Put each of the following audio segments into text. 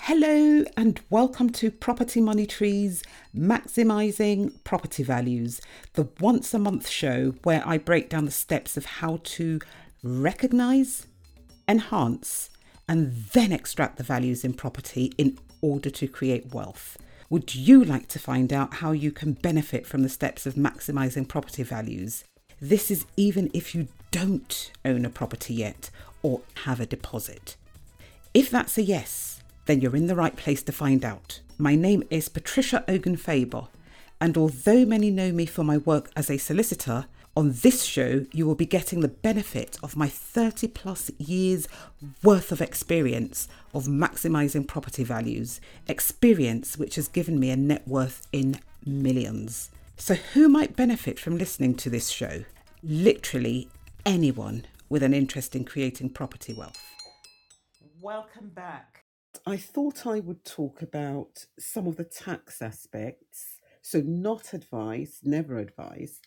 Hello and welcome to Property Money Trees Maximising Property Values, the once a month show where I break down the steps of how to recognise, enhance, and then extract the values in property in order to create wealth. Would you like to find out how you can benefit from the steps of maximising property values? This is even if you don't own a property yet or have a deposit. If that's a yes, then you're in the right place to find out. My name is Patricia Ogun-Faber, and although many know me for my work as a solicitor, on this show you will be getting the benefit of my 30 plus years worth of experience of maximising property values, experience which has given me a net worth in millions. So who might benefit from listening to this show? Literally anyone with an interest in creating property wealth. Welcome back. I thought I would talk about some of the tax aspects, so not advice, never advice,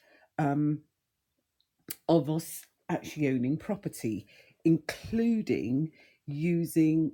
of us actually owning property, including using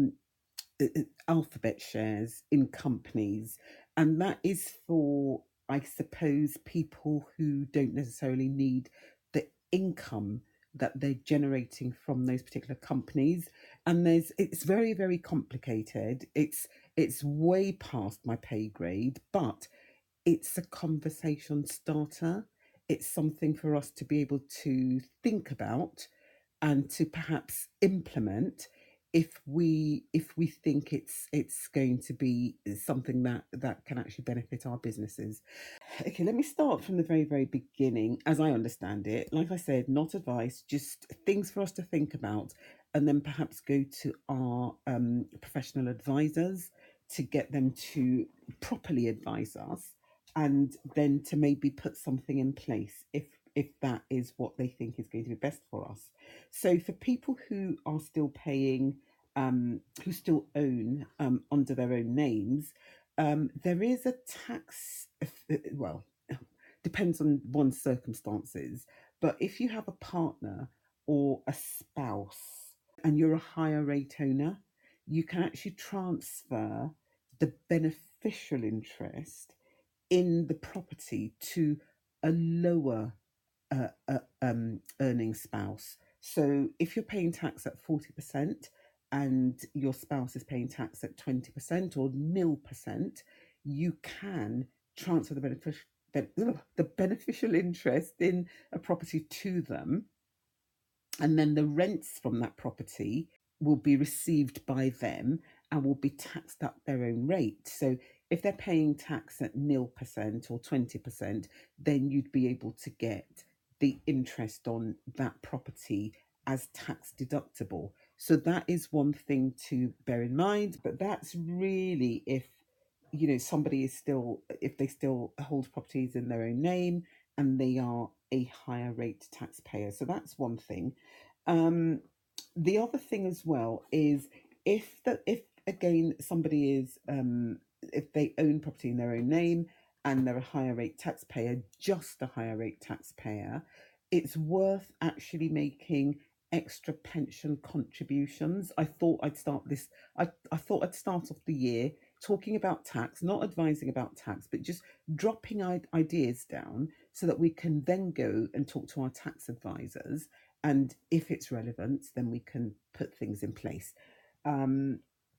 alphabet shares in companies. And that is for, I suppose, people who don't necessarily need the income that they're generating from those particular companies. And it's very, very complicated. It's way past my pay grade, but it's a conversation starter. It's something for us to be able to think about and to perhaps implement if we think it's going to be something that can actually benefit our businesses. Okay, let me start from the very, very beginning as I understand it. Like I said, not advice, just things for us to think about, and then perhaps go to our professional advisors to get them to properly advise us, and then to maybe put something in place if that is what they think is going to be best for us. So for people who are still paying, who still own under their own names, there is a tax. Well, depends on one's circumstances. But if you have a partner or a spouse and you're a higher rate owner, you can actually transfer the beneficial interest in the property to a lower earning spouse. So if you're paying tax at 40% and your spouse is paying tax at 20% or 0%, you can transfer the beneficial interest in a property to them, and then the rents from that property will be received by them and will be taxed at their own rate. So if they're paying tax at 0% or 20%, then you'd be able to get the interest on that property as tax deductible. So that is one thing to bear in mind, but that's really if somebody is still, if they still hold properties in their own name and they are a higher rate taxpayer. So that's one thing. um the other thing as well is if again somebody is, if they own property in their own name and they're a higher rate taxpayer, just a higher rate taxpayer, it's worth actually making extra pension contributions. I thought I'd start off the year talking about tax, not advising about tax, but just dropping ideas down so that we can then go and talk to our tax advisors, and if it's relevant then we can put things in place. um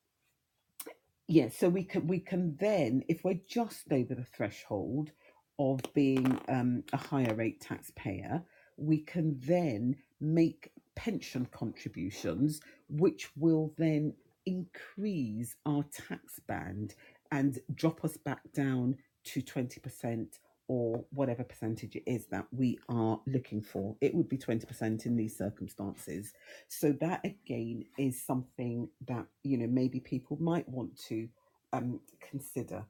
yeah, so we can then, if we're just over the threshold of being a higher rate taxpayer, we can then make pension contributions, which will then increase our tax band and drop us back down to 20% or whatever percentage it is that we are looking for. It would be 20% in these circumstances. So that again is something that maybe people might want to consider.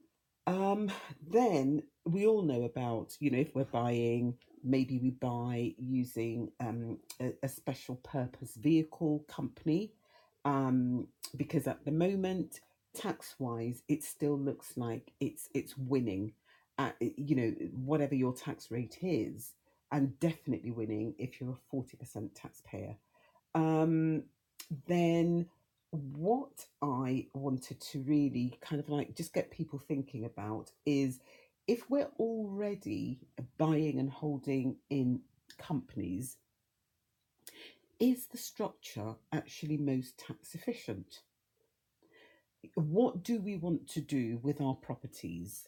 Then we all know about, if we're buying, maybe we buy using a special purpose vehicle company, because at the moment, tax wise, it still looks like it's winning at, whatever your tax rate is, and definitely winning if you're a 40% taxpayer. Then what I wanted to really kind of like just get people thinking about is, if we're already buying and holding in companies, is the structure actually most tax efficient? What do we want to do with our properties?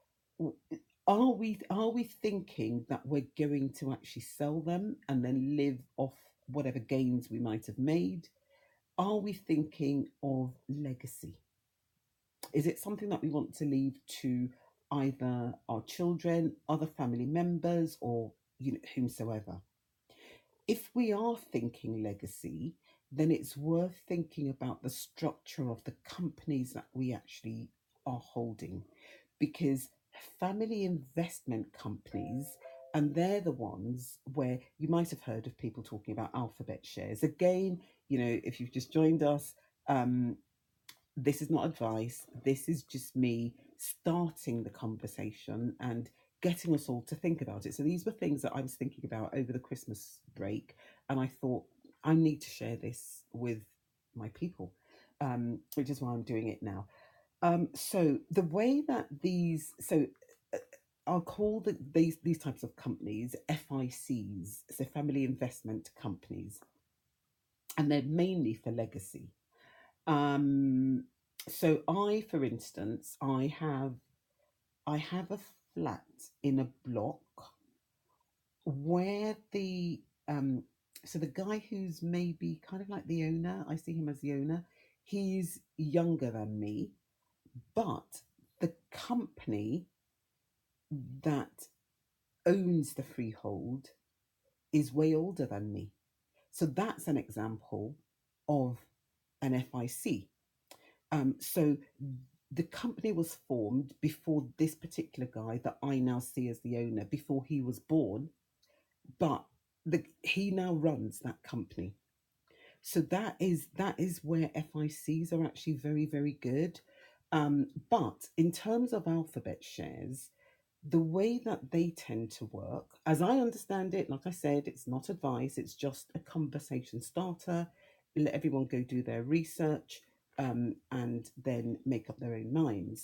Are we thinking that we're going to actually sell them and then live off whatever gains we might have made? Are we thinking of legacy? Is it something that we want to leave to either our children, other family members, or whomsoever? If we are thinking legacy, then it's worth thinking about the structure of the companies that we actually are holding, because family investment companies, and they're the ones where you might have heard of people talking about alphabet shares. Again, if you've just joined us, um, this is not advice. This is just me starting the conversation and getting us all to think about it. So these were things that I was thinking about over the Christmas break, and I thought I need to share this with my people, which is why I'm doing it now. So the way that uh, I'll call these types of companies FICs, so family investment companies, and they're mainly for legacy. Um, so for instance, I have a flat in a block where the guy who's maybe kind of like the owner, I see him as the owner. He's younger than me, but the company that owns the freehold is way older than me. So that's an example of an FIC. So the company was formed before this particular guy that I now see as the owner, before he was born, but he now runs that company. So that is where FICs are actually very, very good. But in terms of alphabet shares, the way that they tend to work, as I understand it, like I said, it's not advice, it's just a conversation starter. Let everyone go do their research, and then make up their own minds.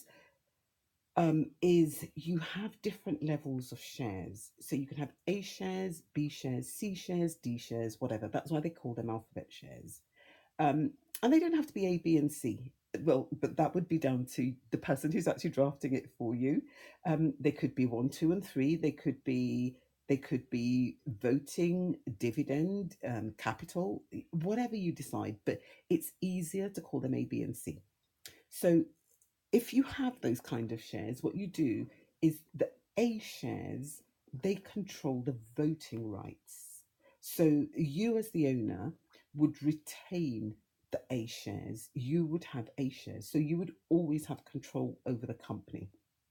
Is you have different levels of shares. So you can have A shares, B shares, C shares, D shares, whatever. That's why they call them alphabet shares. Um, and they don't have to be A, B, and C. Well, but that would be down to the person who's actually drafting it for you. They could be one, two, and three. They could be voting, dividend, capital, whatever you decide. But it's easier to call them A, B, and C. So if you have those kind of shares, what you do is the A shares, they control the voting rights. So you, as the owner, would retain the A shares. You would have A shares. So you would always have control over the company.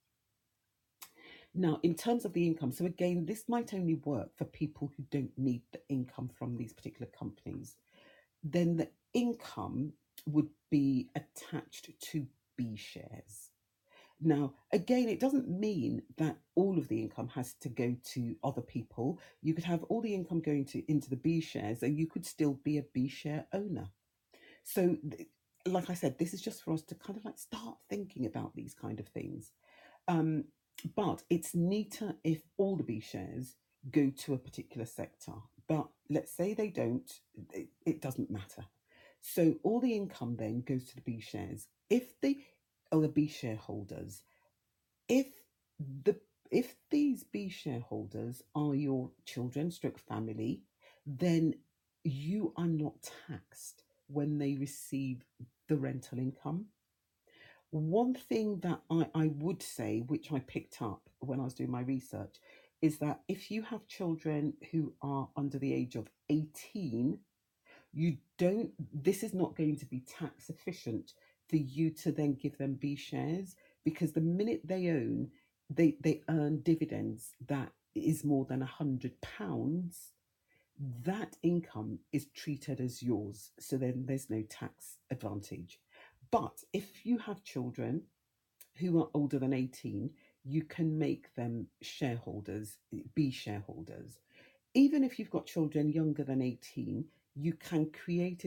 Now, in terms of the income, so again, this might only work for people who don't need the income from these particular companies. Then the income would be attached to B shares. Now, again, it doesn't mean that all of the income has to go to other people. You could have all the income going into the B shares, and you could still be a B share owner. So, like I said, this is just for us to kind of like start thinking about these kind of things. Um, but it's neater if all the B shares go to a particular sector. But let's say they don't, it doesn't matter. So all the income then goes to the B shares. If the or the B shareholders, if the if these B shareholders are your children stroke family, then you are not taxed when they receive the rental income. One thing that I would say, which I picked up when I was doing my research, is that if you have children who are under the age of 18, you don't this is not going to be tax efficient for you to then give them B shares, because the minute they earn dividends that is more than £100, that income is treated as yours, so then there's no tax advantage. But if you have children who are older than 18, you can make them shareholders, be shareholders. Even if you've got children younger than 18, you can create a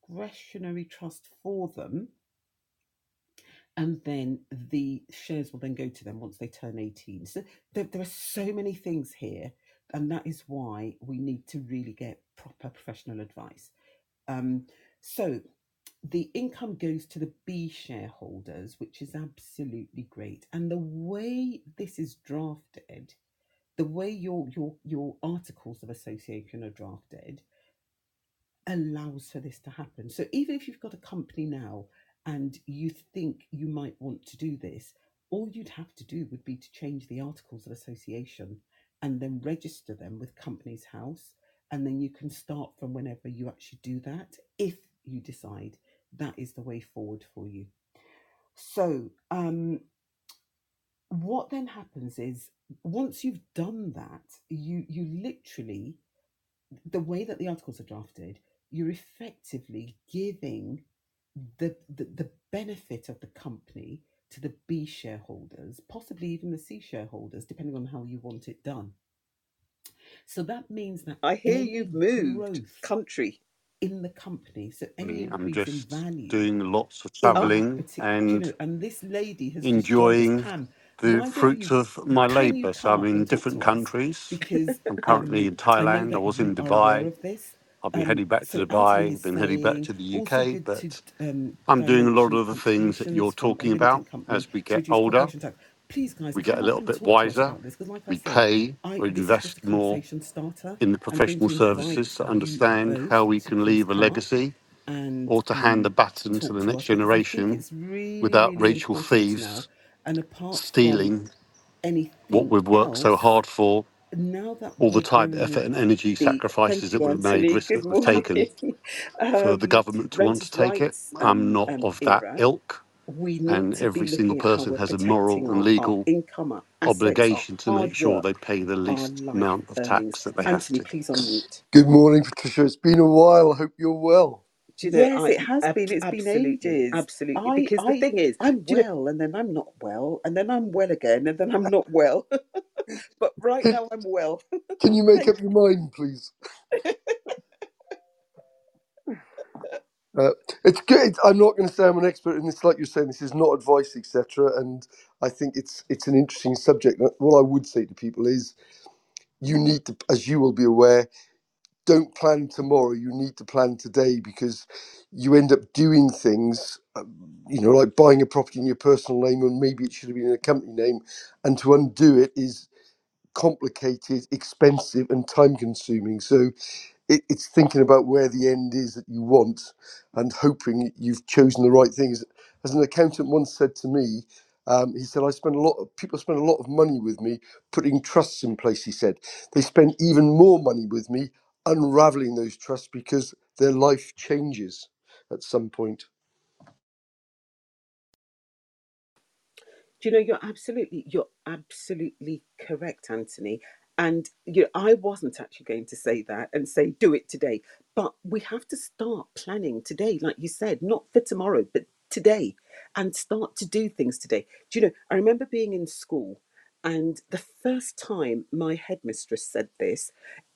discretionary trust for them, and then the shares will then go to them once they turn 18. So there are so many things here, and that is why we need to really get proper professional advice. Um, so the income goes to the B shareholders, which is absolutely great. And the way this is drafted, the way your articles of association are drafted, allows for this to happen. So even if you've got a company now and you think you might want to do this, all you'd have to do would be to change the articles of association and then register them with Companies House. And then you can start from whenever you actually do that, if you decide that is the way forward for you. So, what then happens is once you've done that, you literally, the way that the articles are drafted, you're effectively giving the benefit of the company to the B shareholders, possibly even the C shareholders, depending on how you want it done. So that means that I hear you've any moved growth country. in the company, so any I'm increase in just value doing lots of in Oh, that traveling particular, and and this lady has just joined us, enjoying Pam. the Why don't fruits you, of my can you labour. So come I'm up and in talk different to us? countries. Because I'm currently in I know Thailand. I that was in you are aware Dubai. of this. I'll be heading back to So Anthony Dubai, is then heading back saying to the also UK. good to But I'm doing a lot financial of the things that you're contributions from a talking about limited company as we to get reduce older. corporation tax. Please, guys, We get come a up little and bit talk to us wiser. about this, because, like I We said, pay, we this is just a invest more conversation starter. in the I'm going professional to invite services to you understand how both we to can please leave a come up legacy and or to hand the baton to talk the to next us, because I think generation it's really, without really Rachel important now. thieves And apart from stealing what anything we've worked so else, hard for, now that all the we're time, going effort, and in, energy thank sacrifices that you, we've made, Anthony. risks Good that we've morning. taken for the government to want to Renters' take it. rights I'm not of that era, ilk, we need and to be every single looking at how person we're has a moral protecting and our legal income, our assets, our obligation to make hard sure they work, pay the our least life amount of earnings. tax that they have Anthony, to. please unmute. Good morning, Patricia. It's been a while. I hope you're well. Do you know, yes, it has been. It's been absolutely, ages. absolutely. Because the thing is, I'm do you know, well, and then I'm not well, and then I'm well again, and then I'm not well. But right Can, now I'm well. can you make Thank up your mind, please? Uh, it's good. I'm not going to say I'm an expert in this. Like you're saying, this is not advice, etc. And I think it's an interesting subject. What I would say to people is, you need to, as you will be aware, don't plan tomorrow. You need to plan today, because you end up doing things, like buying a property in your personal name, and maybe it should have been in a company name, and to undo it is complicated, expensive, and time consuming. So it's thinking about where the end is that you want, and hoping you've chosen the right things. As an accountant once said to me, he said, people spend a lot of money with me putting trusts in place. He said, they spend even more money with me unraveling those trusts, because their life changes at some point. Do you know, you're absolutely correct, Anthony. And I wasn't actually going to say that and say do it today, but we have to start planning today, like you said, not for tomorrow, but today, and start to do things today. Do you know, I remember being in school, and the first time my headmistress said this,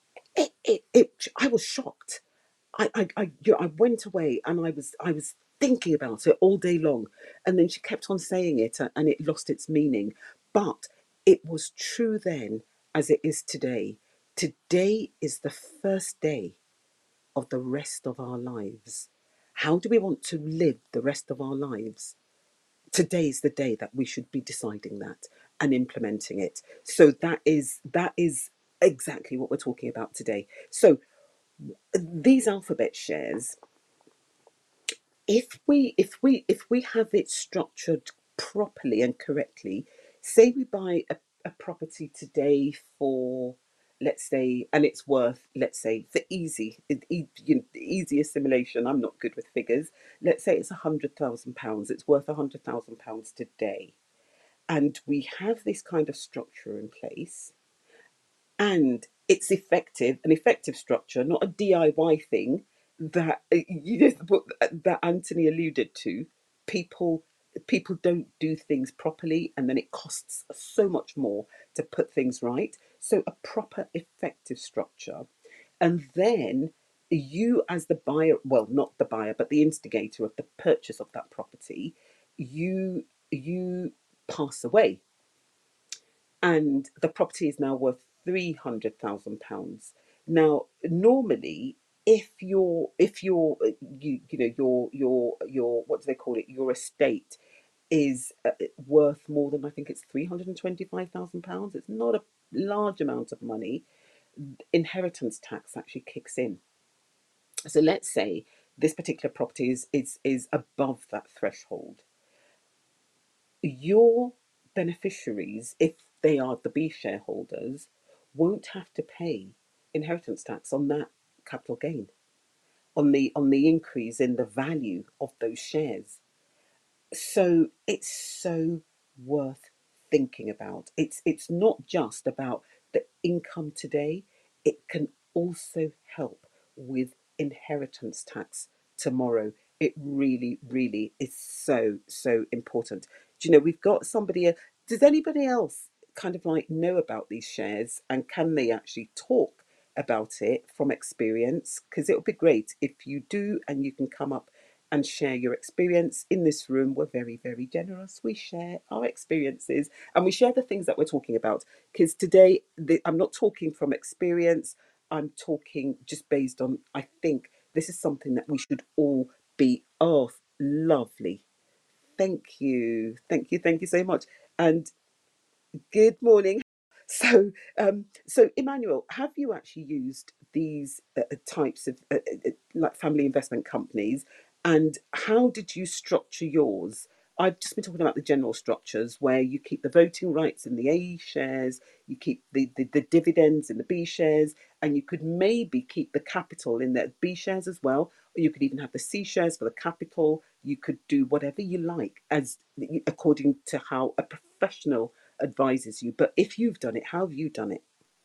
I was shocked. I went away, and I was thinking about it all day long, and then she kept on saying it, and it lost its meaning. But it was true then as it is today. Today is the first day of the rest of our lives. How do we want to live the rest of our lives? Today's the day that we should be deciding that and implementing it. So that is exactly what we're talking about today. So these alphabet shares, if we have it structured properly and correctly, say we buy a property today for, let's say, and it's worth, let's say, for easy assimilation, I'm not good with figures, let's say it's £100,000, it's worth £100,000 today, and we have this kind of structure in place, and it's an effective structure, not a DIY thing that that Anthony alluded to. People people don't do things properly, and then it costs so much more to put things right. So a proper effective structure, and then you as the buyer, well, not the buyer, but the instigator of the purchase of that property, you pass away, and the property is now worth £300,000. Now, normally, if your what do they call it, your estate is worth more than, I think it's £325,000. It's not a large amount of money. Inheritance tax actually kicks in. So let's say this particular property is above that threshold. Your beneficiaries, if they are the B shareholders, won't have to pay inheritance tax on that capital gain, on the increase in the value of those shares. So it's so worth thinking about. It's not just about the income today, it can also help with inheritance tax tomorrow. It really, really is so important. Do you know, we've got somebody, does anybody else kind of like know about these shares, and can they actually talk about it from experience? Because it would be great if you do, and you can come up and share your experience. In this room, we're very, very generous. We share our experiences and we share the things that we're talking about. Because today, I'm not talking from experience, I'm talking just based on, I think this is something that we should all be. Oh, lovely. Thank you. Thank you. Thank you so much. And good morning. So Emmanuel, have you actually used these types of like family investment companies, and how did you structure yours? I've just been talking about the general structures where you keep the voting rights in the A shares, you keep the dividends in the B shares, and you could maybe keep the capital in the B shares as well, or you could even have the C shares for the capital. You could do whatever you like as according to how a professional advises you. But if you've done it, how have you done it?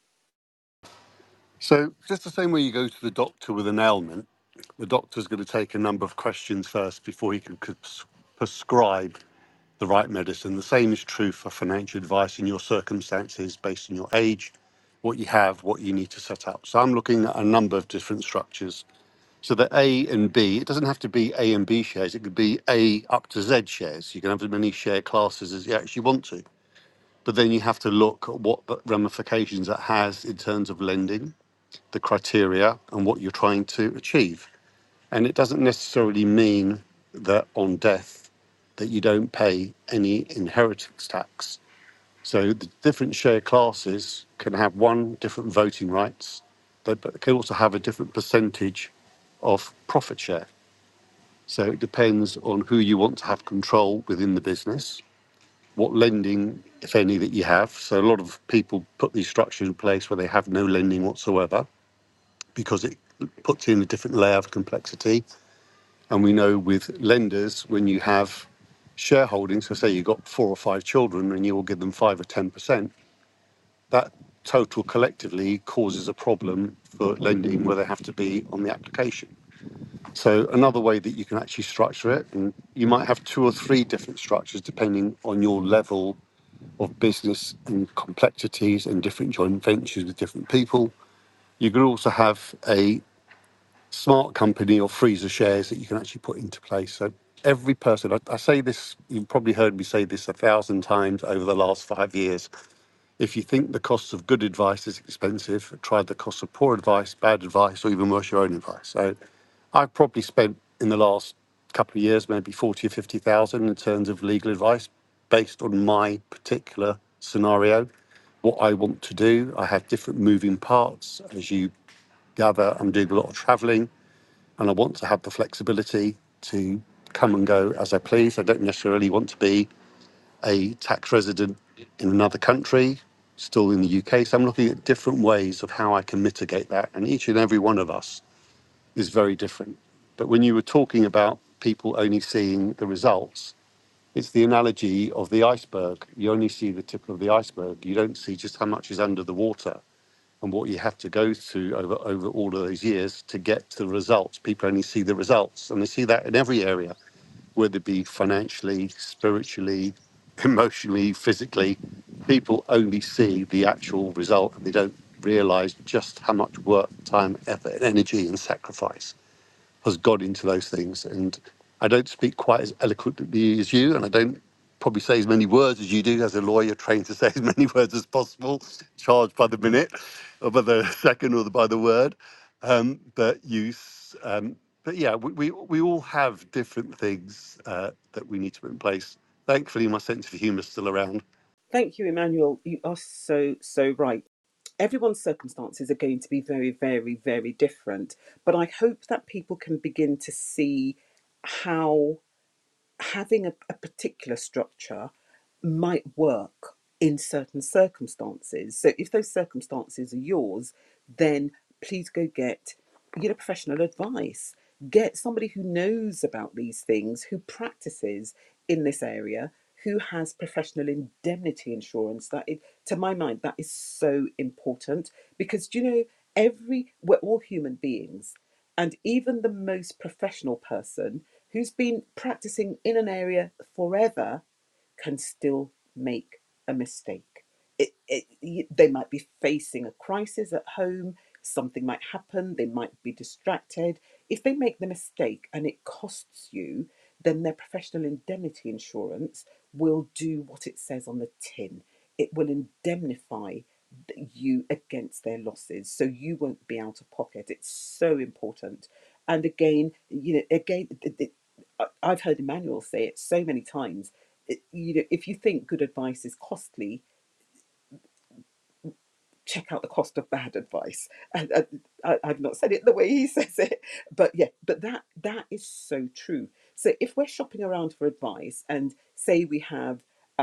So just the same way you go to the doctor with an ailment, the doctor's going to take a number of questions first before he can prescribe the right medicine. The same is true for financial advice in your circumstances based on your age, what you have, what you need to set up. So I'm looking at a number of different structures. So the A and B, it doesn't have to be A and B shares. It could be A up to Z shares. You can have as many share classes as you actually want to. But then you have to look at what the ramifications it has in terms of lending, the criteria, and what you're trying to achieve. And it doesn't necessarily mean that on death that you don't pay any inheritance tax. So the different share classes can have different voting rights, but can also have a different percentage of profit share. So it depends on who you want to have control within the business, what lending, if any, that you have. So a lot of people put these structures in place where they have no lending whatsoever because it puts in a different layer of complexity. And we know with lenders, when you have shareholding, so say you've got 4 or 5 children and you will give them 5 or 10%, that total collectively causes a problem for lending where they have to be on the application. So another way that you can actually structure it, and you might have 2 or 3 different structures depending on your level of business and complexities and different joint ventures with different people. You could also have a smart company or freezer shares that you can actually put into place. So every person, I say this, you've probably heard me say this 1,000 times over the last 5 years. If you think the cost of good advice is expensive, try the cost of poor advice, bad advice, or even worse, your own advice. So I've probably spent in the last couple of years maybe 40 or 50,000 in terms of legal advice based on my particular scenario, what I want to do. I have different moving parts. As you gather, I'm doing a lot of traveling and I want to have the flexibility to come and go as I please. I don't necessarily want to be a tax resident in another country, still in the UK. So I'm looking at different ways of how I can mitigate that. And each and every one of us is very different. But when you were talking about people only seeing the results, it's the analogy of the iceberg. You only see the tip of the iceberg. You don't see just how much is under the water and what you have to go through over all of those years to get to the results. People only see the results, and they see that in every area, whether it be financially, spiritually, emotionally, physically. People only see the actual result, and they don't realise just how much work, time, effort, and energy and sacrifice has gone into those things. And I don't speak quite as eloquently as you, and I don't probably say as many words as you do as a lawyer trained to say as many words as possible, charged by the minute or by the second or by the word. But but yeah, we all have different things that we need to put in place. Thankfully, my sense of humour is still around. Thank you, Emmanuel. You are so right. Everyone's circumstances are going to be very, very, very different. But I hope that people can begin to see how having a particular structure might work in certain circumstances. So if those circumstances are yours, then please go get professional advice. Get somebody who knows about these things, who practices in this area, who has professional indemnity insurance. To my mind, that is so important because we're all human beings, and even the most professional person who's been practicing in an area forever can still make a mistake. They might be facing a crisis at home, something might happen, they might be distracted. If they make the mistake and it costs you, then their professional indemnity insurance will do what it says on the tin. It will indemnify you against their losses, so you won't be out of pocket. It's so important. And again, I've heard Emmanuel say it so many times. If you think good advice is costly, check out the cost of bad advice. And I've not said it the way he says it, but yeah, but that is so true. So if we're shopping around for advice, and say we have,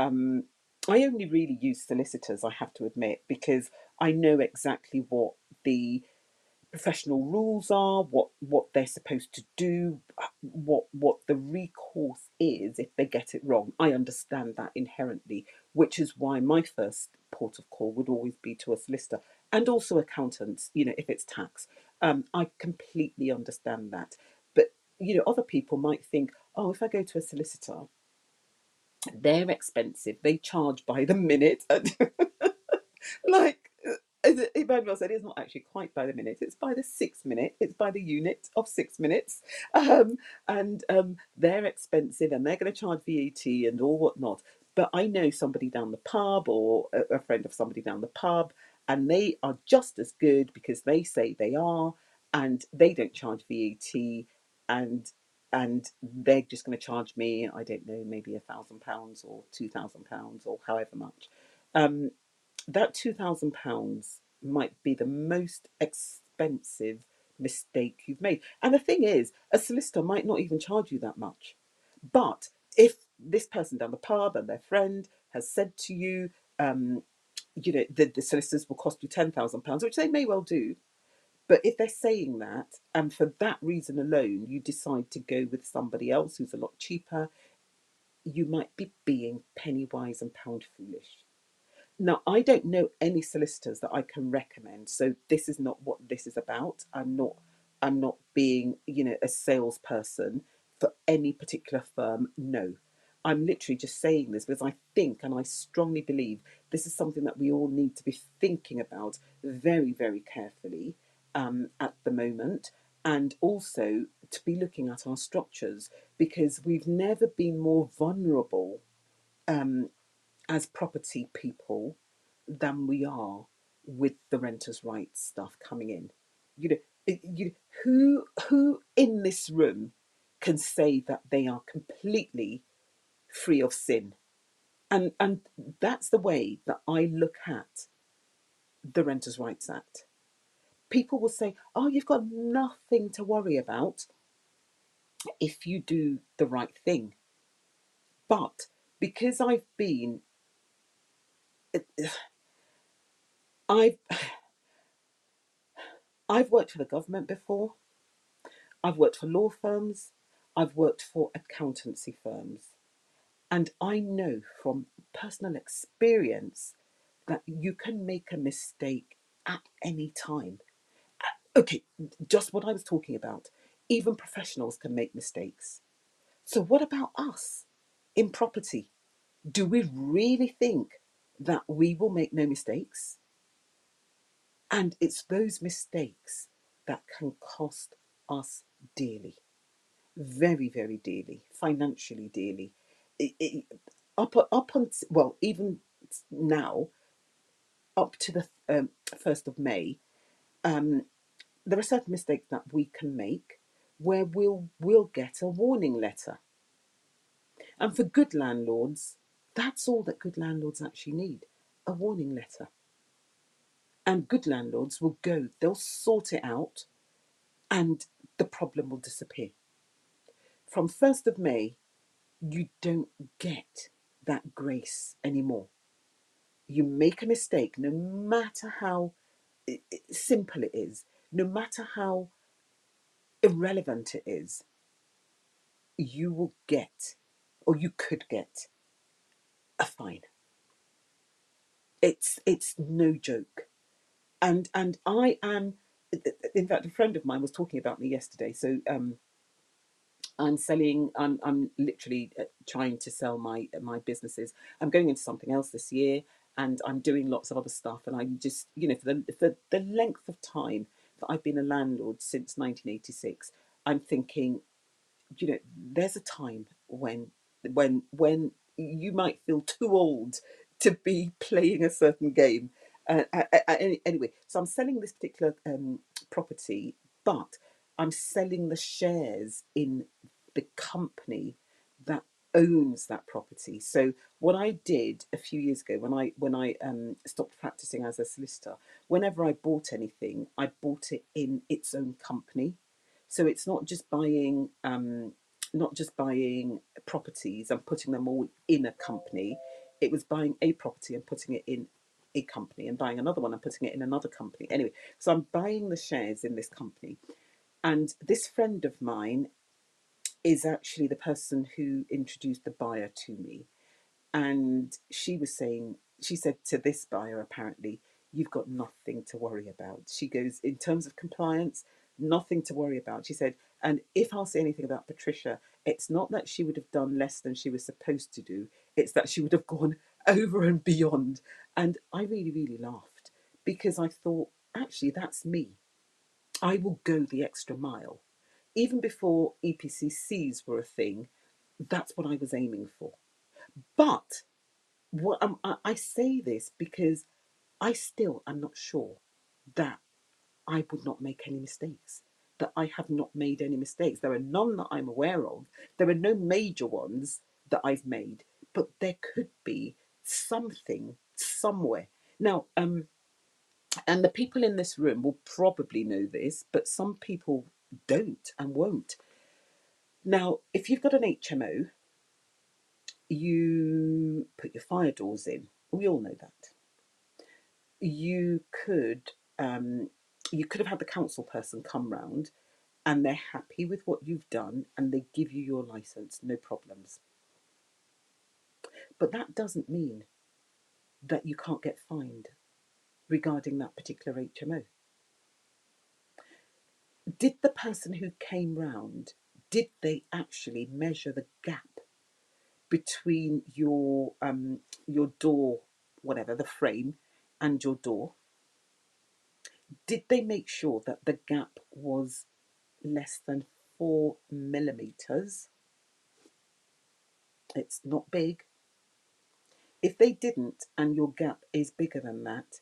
I only really use solicitors, I have to admit, because I know exactly what the professional rules are, what they're supposed to do, what the recourse is if they get it wrong. I understand that inherently, which is why my first port of call would always be to a solicitor, and also accountants, if it's tax. I completely understand that. But other people might think, oh, if I go to a solicitor, they're expensive, they charge by the minute. Like as Emmanuel said, it's not actually quite by the minute, it's by the 6 minute, it's by the unit of 6 minutes. And they're expensive, and they're going to charge VAT and all whatnot. But I know somebody down the pub, or a friend of somebody down the pub, and they are just as good because they say they are, and they don't charge VAT, and they're just going to charge me, I don't know, maybe £1,000 or £2,000 or however much. That £2,000 might be the most expensive mistake you've made. And the thing is, a solicitor might not even charge you that much. But if this person down the pub and their friend has said to you, the solicitors will cost you £10,000, which they may well do. But if they're saying that, and for that reason alone, you decide to go with somebody else who's a lot cheaper, you might be being penny wise and pound foolish. Now, I don't know any solicitors that I can recommend, so this is not what this is about. I'm not being, a salesperson for any particular firm. No. I'm literally just saying this because I think, and I strongly believe, this is something that we all need to be thinking about very, very carefully at the moment, and also to be looking at our structures, because we've never been more vulnerable as property people than we are with the renters' rights stuff coming in. You know, who in this room can say that they are completely free of sin? And that's the way that I look at the Renters' Rights Act. People will say, "Oh, you've got nothing to worry about if you do the right thing." But because I've I've worked for the government before. I've worked for law firms. I've worked for accountancy firms. And I know from personal experience that you can make a mistake at any time. Okay, just what I was talking about. Even professionals can make mistakes. So, what about us in property? Do we really think that we will make no mistakes? And it's those mistakes that can cost us dearly, very, very dearly, financially dearly. It, up on, well, even now, up to the 1st of May, there are certain mistakes that we can make where we'll get a warning letter. And for good landlords, that's all that good landlords actually need, a warning letter. And good landlords will go, they'll sort it out, and the problem will disappear. From 1st of May, you don't get that grace anymore. You make a mistake, no matter how simple it is, no matter how irrelevant it is, you will get, or you could get, a fine. It's no joke. And I am, in fact, a friend of mine was talking about me yesterday. So I'm literally trying to sell my businesses. I'm going into something else this year, and I'm doing lots of other stuff. And I'm just, for the length of time that I've been a landlord, since 1986, I'm thinking, there's a time when you might feel too old to be playing a certain game. Anyway, so I'm selling this particular property, but I'm selling the shares in the company that owns that property. So what I did a few years ago, when I stopped practicing as a solicitor, whenever I bought anything, I bought it in its own company. So it's not just buying properties and putting them all in a company. It was buying a property and putting it in a company, and buying another one and putting it in another company. Anyway, so I'm buying the shares in this company. And this friend of mine is actually the person who introduced the buyer to me. And she said to this buyer, apparently, you've got nothing to worry about. She goes, in terms of compliance, nothing to worry about. She said, and if I'll say anything about Patricia, it's not that she would have done less than she was supposed to do, it's that she would have gone over and beyond. And I really, really laughed, because I thought, actually, that's me. I will go the extra mile. Even before EPCCs were a thing, that's what I was aiming for. But I say this because I still am not sure that I would not make any mistakes, that I have not made any mistakes. There are none that I'm aware of. There are no major ones that I've made, but there could be something somewhere. Now, and the people in this room will probably know this, but some people don't and won't. Now, if you've got an HMO, you put your fire doors in. We all know that. You could you could have had the council person come round, and they're happy with what you've done, and they give you your license, no problems. But that doesn't mean that you can't get fined regarding that particular HMO. Did the person who came round, did they actually measure the gap between your door, whatever, the frame, and your door? Did they make sure that the gap was less than 4 millimeters? It's not big. If they didn't, and your gap is bigger than that,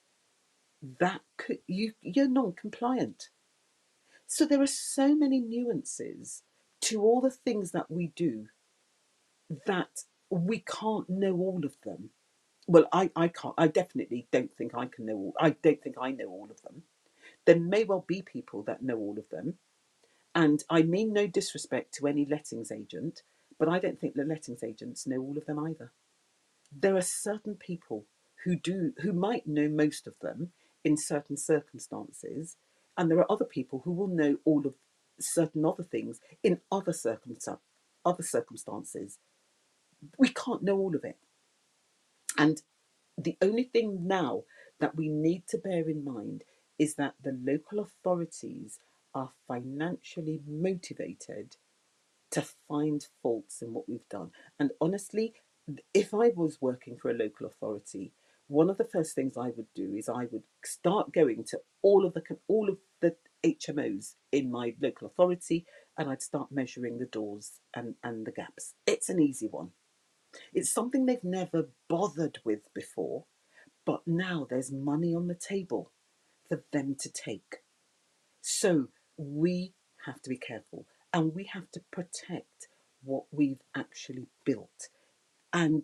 you're non-compliant. So there are so many nuances to all the things that we do that we can't know all of them. Well, I can't. I definitely don't think I can know all. I don't think I know all of them. There may well be people that know all of them, and I mean no disrespect to any lettings agent, but I don't think the lettings agents know all of them either. There are certain people who might know most of them in certain circumstances, and there are other people who will know all of certain other things in other circumstances. We can't know all of it. And the only thing now that we need to bear in mind is that the local authorities are financially motivated to find faults in what we've done. And honestly, if I was working for a local authority, one of the first things I would do is I would start going to all of the HMOs in my local authority, and I'd start measuring the doors and the gaps. It's an easy one. It's something they've never bothered with before, but now there's money on the table for them to take. So we have to be careful, and we have to protect what we've actually built. And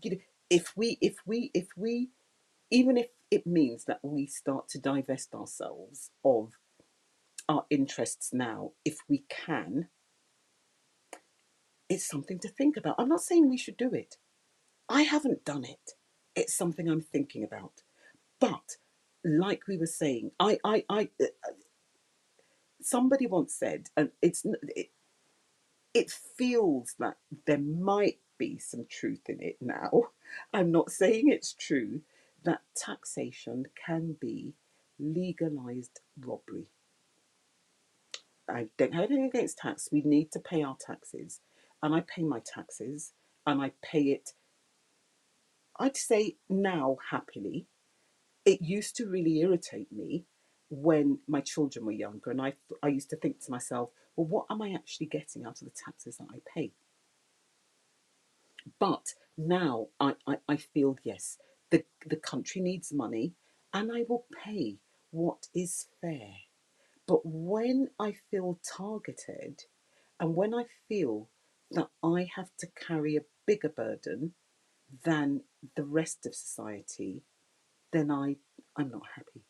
if we even if it means that we start to divest ourselves of our interests now, if we can, it's something to think about. I'm not saying we should do it. I haven't done it. It's something I'm thinking about. But like we were saying, somebody once said, and it feels that there might be some truth in it now. I'm not saying it's true that taxation can be legalized robbery. I don't have anything against tax. We need to pay our taxes. And I pay my taxes, and I pay it, I'd say now happily. It used to really irritate me when my children were younger, and I used to think to myself, well, what am I actually getting out of the taxes that I pay? But now I feel, yes, the country needs money, and I will pay what is fair. But when I feel targeted, and when I feel that I have to carry a bigger burden than the rest of society, then I'm not happy.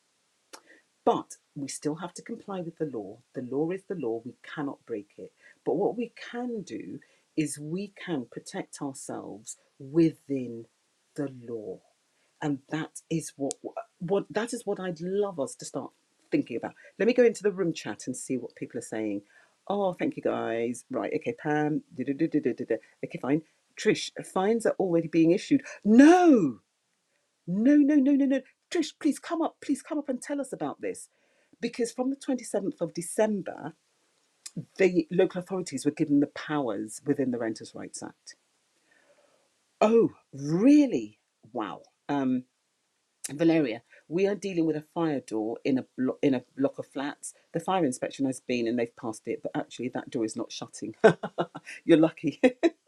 But we still have to comply with the law. The law is the law. We cannot break it. But what we can do is we can protect ourselves within the law. And that is what I'd love us to start thinking about. Let me go into the room chat and see what people are saying. Oh, thank you guys. Right, okay, Pam. Okay, fine. Trish, fines are already being issued. No, no, no, no, no, no. Trish, please come up. Please come up and tell us about this. Because from the 27th of December, the local authorities were given the powers within the Renters' Rights Act. Oh, really? Wow. Valeria, we are dealing with a fire door in a block of flats. The fire inspection has been and they've passed it, but actually that door is not shutting. You're lucky.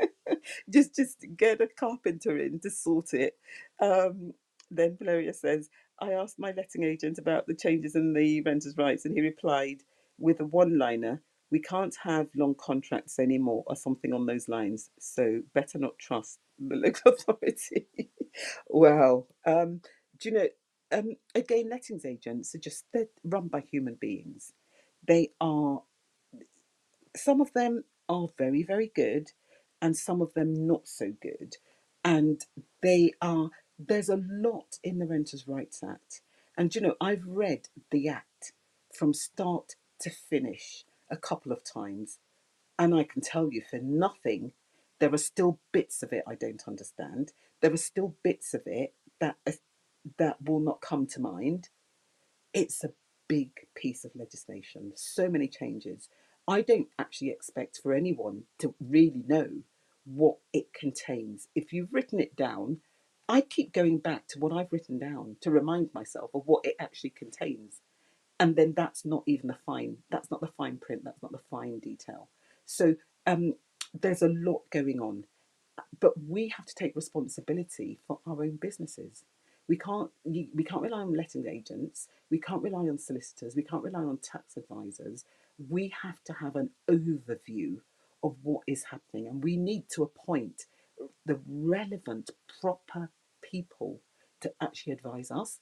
just get a carpenter in to sort it. Then Valeria says, I asked my letting agent about the changes in the renters' rights, and he replied with a one-liner, we can't have long contracts anymore, or something on those lines. So better not trust the local authority. Wow. Do you know, again, lettings agents are just, they're run by human beings. They are, some of them are very, very good, and some of them not so good. And there's a lot in the Renters' Rights Act. And you know, I've read the Act from start to finish a couple of times, and I can tell you for nothing, there are still bits of it I don't understand. There are still bits of it that will not come to mind. It's a big piece of legislation, so many changes. I don't actually expect for anyone to really know what it contains. If you've written it down, I keep going back to what I've written down to remind myself of what it actually contains. And then that's not the fine print, that's not the fine detail. So there's a lot going on, but we have to take responsibility for our own businesses. We can't rely on letting agents. We can't rely on solicitors. We can't rely on tax advisors. We have to have an overview of what is happening, and we need to appoint the relevant, proper people to actually advise us.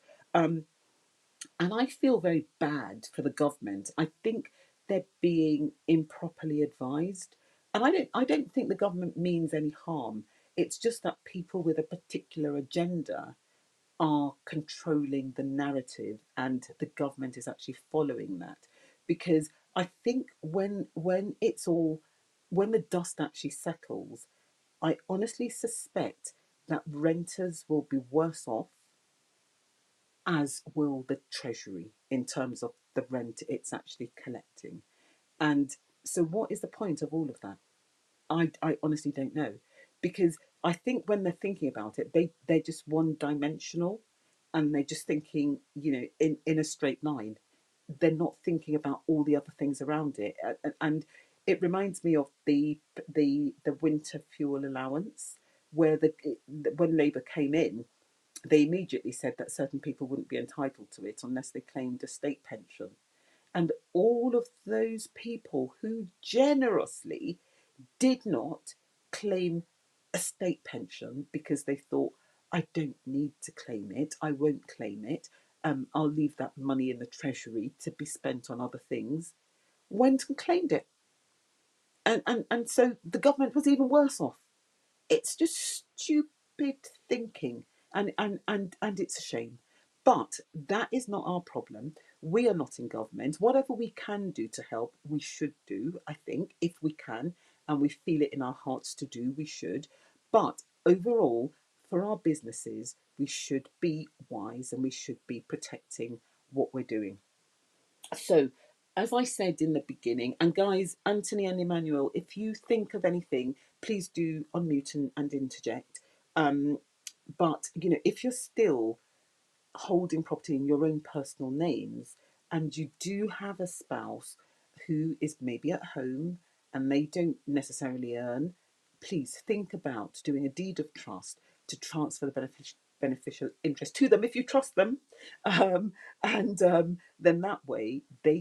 And I feel very bad for the government. I think they're being improperly advised. And I don't think the government means any harm. It's just that people with a particular agenda are controlling the narrative, and the government is actually following that. Because I think when the dust actually settles, I honestly suspect that renters will be worse off, as will the Treasury, in terms of the rent it's actually collecting. And so, what is the point of all of that? I honestly don't know. because I think when they're thinking about it, they're just one dimensional, and they're just thinking, in a straight line. They're not thinking about all the other things around it. And it reminds me of the winter fuel allowance, where when Labour came in, they immediately said that certain people wouldn't be entitled to it unless they claimed a state pension. And all of those people who generously did not claim a state pension because they thought, I don't need to claim it, I won't claim it, I'll leave that money in the treasury to be spent on other things, went and claimed it. And so the government was even worse off. It's just stupid thinking, and it's a shame. But that is not our problem. We are not in government. Whatever we can do to help, we should do. I think if we can, and we feel it in our hearts to do, we should. But overall, for our businesses, we should be wise, and we should be protecting what we're doing. So, as I said in the beginning, and guys, Anthony and Emmanuel, if you think of anything, please do unmute and interject. Um, but if you're still holding property in your own personal names, and you do have a spouse who is maybe at home and they don't necessarily earn, please think about doing a deed of trust to transfer the beneficial interest to them if you trust them, um, and then that way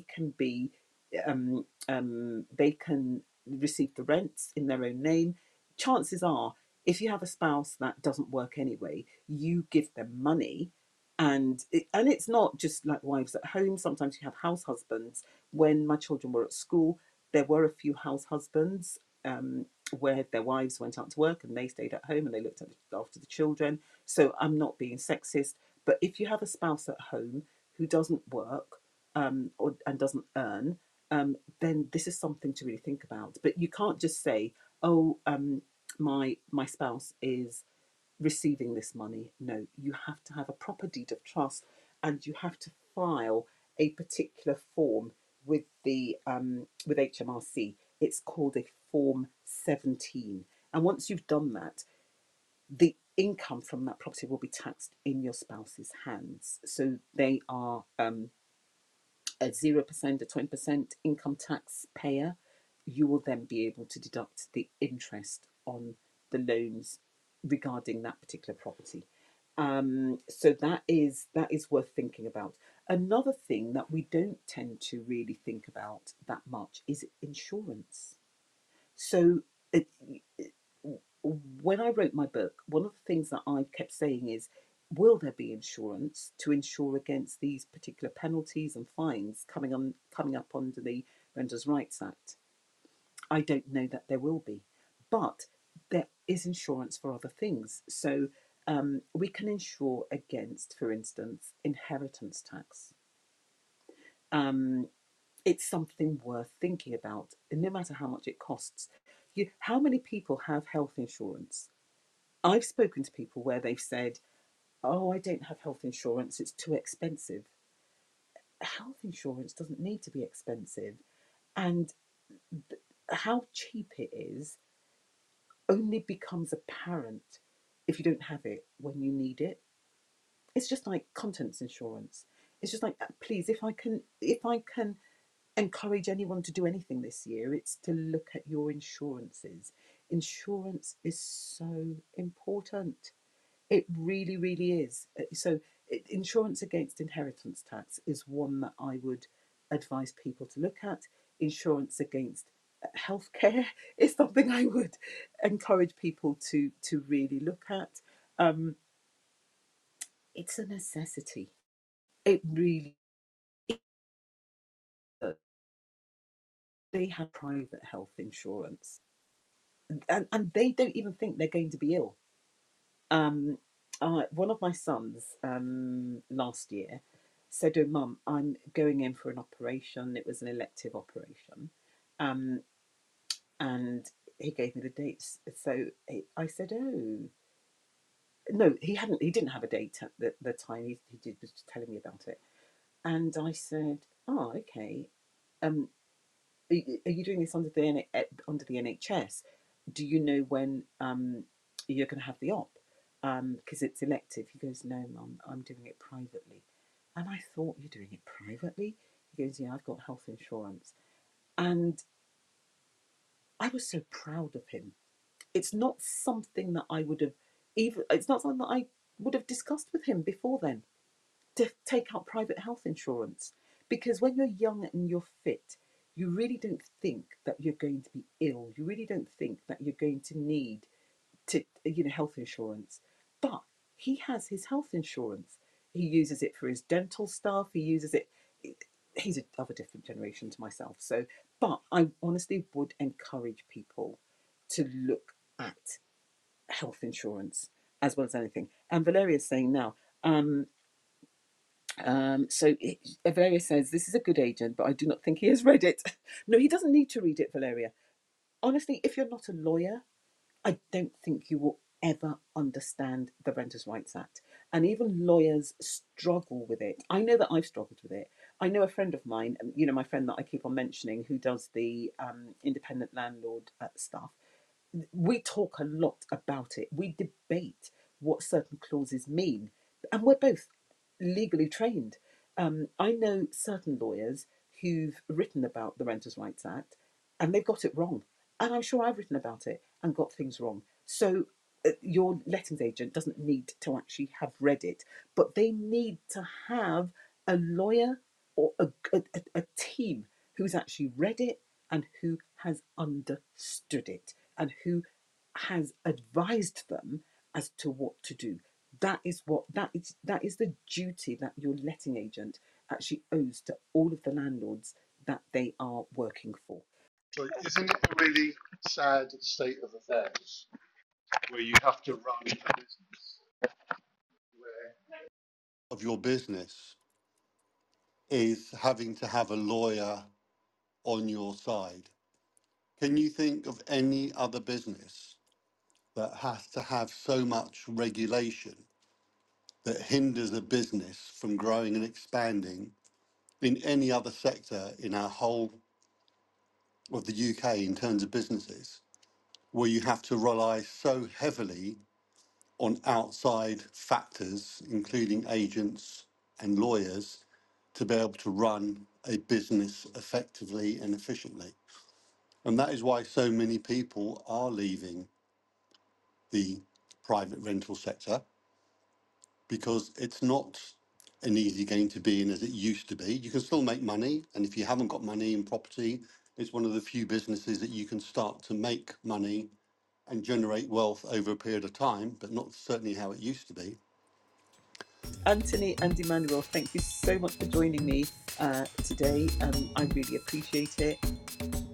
they can receive the rents in their own name. Chances are, if you have a spouse that doesn't work anyway, you give them money, and it's not just like wives at home. Sometimes you have house husbands. When my children were at school, there were a few house husbands, where their wives went out to work and they stayed at home and they looked after the children. So I'm not being sexist, but if you have a spouse at home who doesn't work, and doesn't earn, then this is something to really think about. But you can't just say, "Oh, my spouse is receiving this money." No, you have to have a proper deed of trust, and you have to file a particular form with the with HMRC. It's called a Form 17, and once you've done that, the income from that property will be taxed in your spouse's hands. So they are a 0%, a 20% income tax payer. You will then be able to deduct the interest on the loans regarding that particular property. So that is worth thinking about. Another thing that we don't tend to really think about that much is insurance. So it, when I wrote my book, one of the things that I kept saying is, will there be insurance to insure against these particular penalties and fines coming up under the Renters' Rights Act? I don't know that there will be, but there is insurance for other things. So we can insure against, for instance, inheritance tax. Um, it's something worth thinking about, and no matter how much it costs. How many people have health insurance? I've spoken to people where they've said, "Oh, I don't have health insurance, it's too expensive." Health insurance doesn't need to be expensive. And how cheap it is only becomes apparent if you don't have it when you need it. It's just like contents insurance. It's just like, please, if I can encourage anyone to do anything this year, it's to look at your insurances. Insurance is so important. It really, really is. So, insurance against inheritance tax is one that I would advise people to look at. Insurance against healthcare is something I would encourage people to really look at. Um, it's a necessity. It really is. They have private health insurance, and they don't even think they're going to be ill. Um, one of my sons last year said, "Oh, Mum, I'm going in for an operation. It was an elective operation," um, and he gave me the dates. So I said, "Oh, no, he hadn't. He didn't have a date at the time. He did was just telling me about it." And I said, "Oh, okay. Um, are you doing this under the NHS? Do you know when you're going to have the op because it's elective. He goes, no, Mum, I'm doing it privately. And I thought, you're doing it privately? He goes, yeah, I've got health insurance. And I was so proud of him. It's not something that I would have it's not something that I would have discussed with him before then, to take out private health insurance. Because when you're young and you're fit, you really don't think that you're going to be ill. You really don't think that you're going to need health insurance. But he has his health insurance. He uses it for his dental stuff. He uses it. He's of a different generation to myself. So, but I honestly would encourage people to look at health insurance as well as anything. And Valeria's saying now, Valeria says, this is a good agent, but I do not think he has read it. No, he doesn't need to read it, Valeria. Honestly, if you're not a lawyer, I don't think you will ever understand the Renters' Rights Act. And even lawyers struggle with it. I know that I've struggled with it. I know a friend of mine, my friend that I keep on mentioning, who does the independent landlord stuff. We talk a lot about it. We debate what certain clauses mean. And we're both legally trained. I know certain lawyers who've written about the Renters' Rights Act and they've got it wrong. And I'm sure I've written about it and got things wrong. So your lettings agent doesn't need to actually have read it, but they need to have a lawyer or a team who's actually read it and who has understood it and who has advised them as to what to do. That is the duty that your letting agent actually owes to all of the landlords that they are working for. So isn't it a really sad state of affairs where you have to run a business where of your business is having to have a lawyer on your side? Can you think of any other business that has to have so much regulation that hinders a business from growing and expanding in any other sector in our whole of the UK in terms of businesses, where you have to rely so heavily on outside factors, including agents and lawyers, to be able to run a business effectively and efficiently? And that is why so many people are leaving the private rental sector, because it's not an easy game to be in as it used to be. You can still make money, and if you haven't got money in property, it's one of the few businesses that you can start to make money and generate wealth over a period of time, but not certainly how it used to be. Anthony and Emmanuel, thank you so much for joining me today. I really appreciate it.